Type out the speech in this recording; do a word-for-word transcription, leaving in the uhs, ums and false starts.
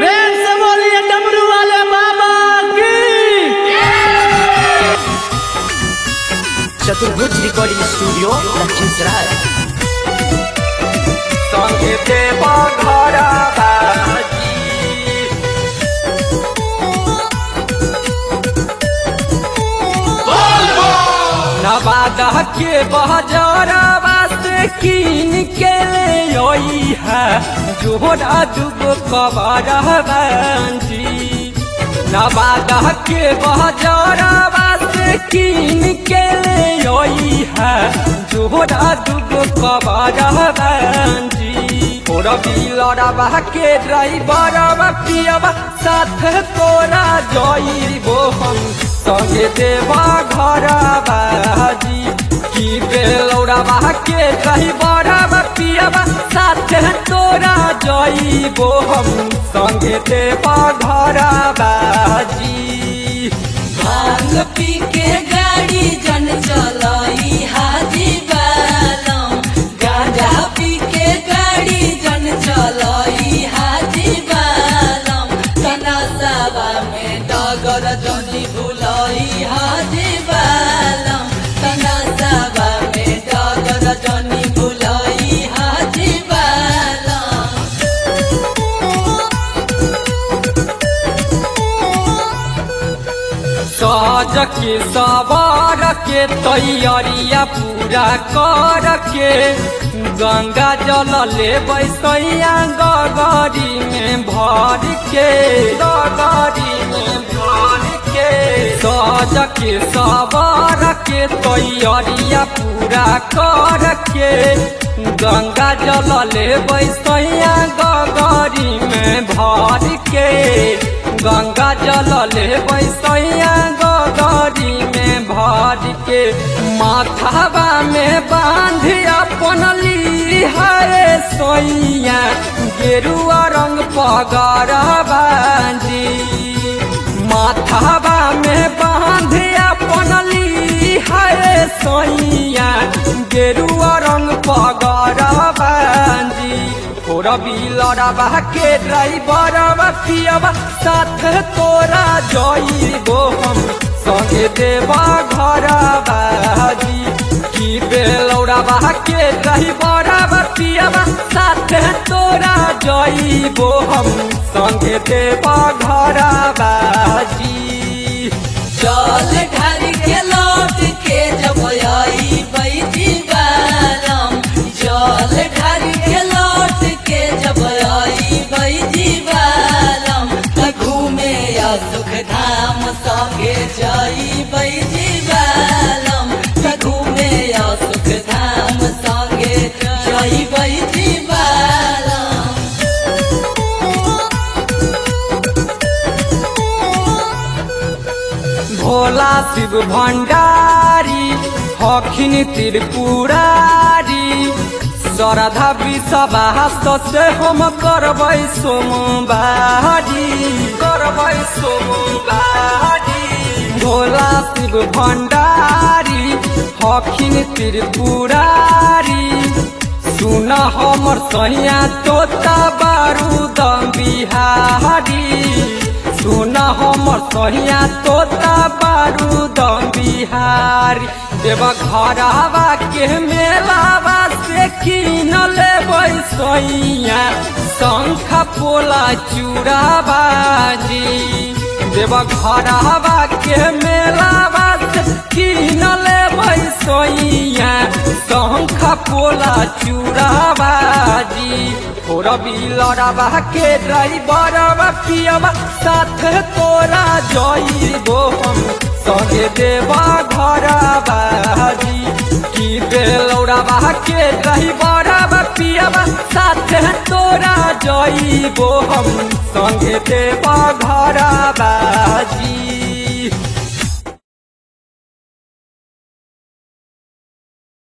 प्रेम से बोलिए डमरू वाले बाबा की। चतुर्भुज रिकॉर्डिंग स्टूडियो लखीसराय। संगे देवा घरा बाजी नवादा के बहजरवा से कीन के ले आई है जोड़ा दुगो कबरजी। नवादा के बहजरवा से कीन के ले आई है जोड़ा दुगो कबरजी। और बिलरवा के ड्राइवरवा पियवा साथ तोरा जइबो हम संगे देवा घरा बाजी। की बेलौरवा के ड्राइवरवा पियवा साथ तोरा जइबो हम संगे देवा घरा बाजी। भांग पी के गाड़ी जन चलाई हाजी बालम, गांजा पी के गाड़ी जन चलाई हाजी बालम। तना सावा में डगर जनी भुलाई हाजी बालम, तना सावा में डगर जनी भुलाई हाजी बालम। साज के सवार के तैयारिया पूरा कर के गंगा जल ले बैसैया गगरी में भर के गगरी में भर के। साज के सवार के तैयारिया पूरा कर के गंगा जल ले बैसैया गगरी में भर के। गंगा जल ले बैसैया गगरी में भर के। माथावा में बांध अपन ली है सोइया गेरुआ रंग पगरवा जी। माथावा में बांध अपन ली है सोइया गेरुआ रंग पगरवा जी। और बिलरवा के ड्राइवरवा पियवा साथ तोरा जइबो हम संगे देवा घरा बाजी। की बेलौरवा के ड्राइवरवा पियवा साथ तोरा जइबो हम संगे देवा घरा बाजी। चल ढारी के लौट के जब आई बैठी बालम, चल ढारी के लौट के जब आई बैठी बालम। त घूमे या सुख धाम संगे जाई बैठी बालम, त घूमे या सुख धाम संगे जाई बैठी बालम। भोला शिव भंडारी हखिन त्रिपुरारी। श्रद्धा विश्वास से हम करबै सोमवारी करबै सोमवारी। भोला शिव भंडारी हखिन त्रिपुरारी। सुन हमर सैया तोता बारूद बिहारी। सुन हमर सहिया तोता बारूद बिहारी। देवा घरवा के मेलावा से कीन लेबै सैया शंख पोला चूड़ावा जी। देवा घरवा के मेलावा से कीन लेबै सैया शंख पोला चूड़ावा जी। और बिलरवा के ड्राइवरवा पियवा साथ तोरा जइबो हम संगे देवा घरा बाजी। की बेलौरवा के ड्राइवरवा पियवा साथ तोरा जइबो हम संगे देवा घरा बाजी।